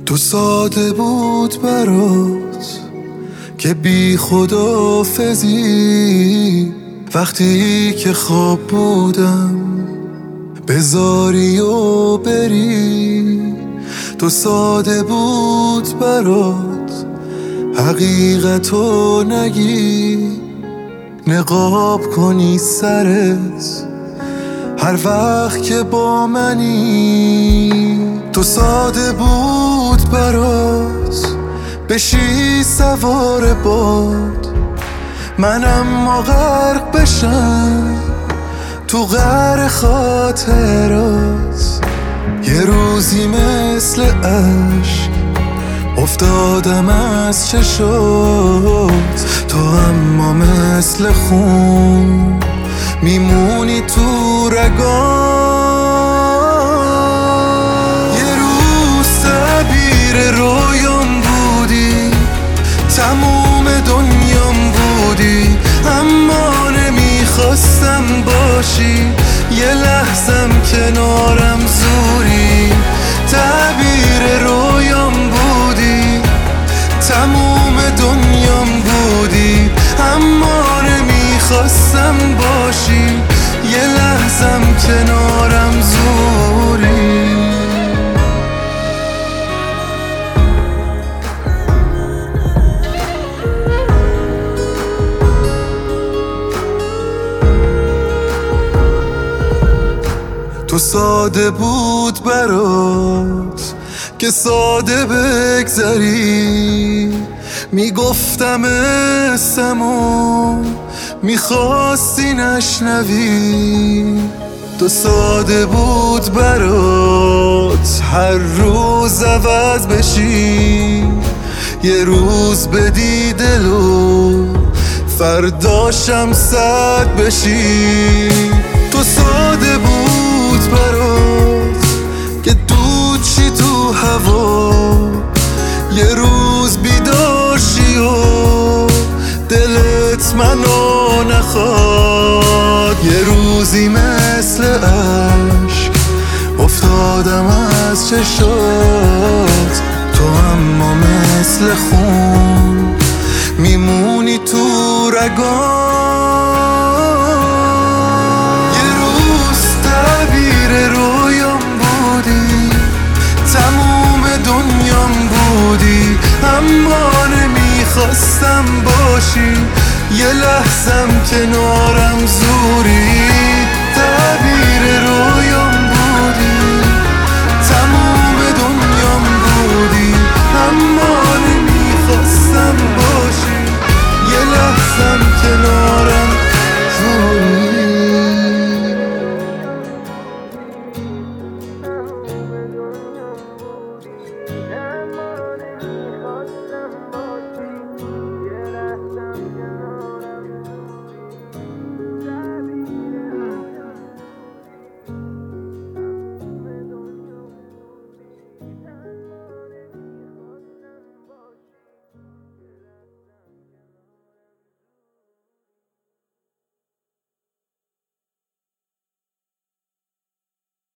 تو ساده بود برات که بی خداحافظی، وقتی که خواب بودم بذاری و بری. تو ساده بود برات حقیقتو نگی، نقاب کنی سرت هر وقت که با منی. تو ساده بود برات بشی سوار باد، من اما غرق بشم تو قعر خاطرات. یه روزی مثل عشق افتادم از چشات، تو اما مثل خون میمونی تو رگام. یه روز تعبیر رویام بودی، تموم دنیام بودی، اما نمیخواستم باشی، یه لحظم کنارم زوری. تعبیر رویام بودی، تموم دنیام بودی، اما نمیخواستم باشی، یه لحظم کنارم زوری. تو ساده بود برات که ساده بگذری، میگفتم اسمو میخواستی نشنوی. تو ساده بود برات هر روز عوض بشی، یه روز بدی دلو فرداشم سرد بشی. تو ساده بود برات که دود چی تو هوا، یه روز بیداشی و دلت منو نخواد. یه روزی مثل عشق افتادم از چشات، تو اما مثل خون میمونی تو رگام. یه روز تعبیر رویام بودی، تموم دنیام بودی، اما نمیخواستم باشی، یه لحظم کنارم زوری.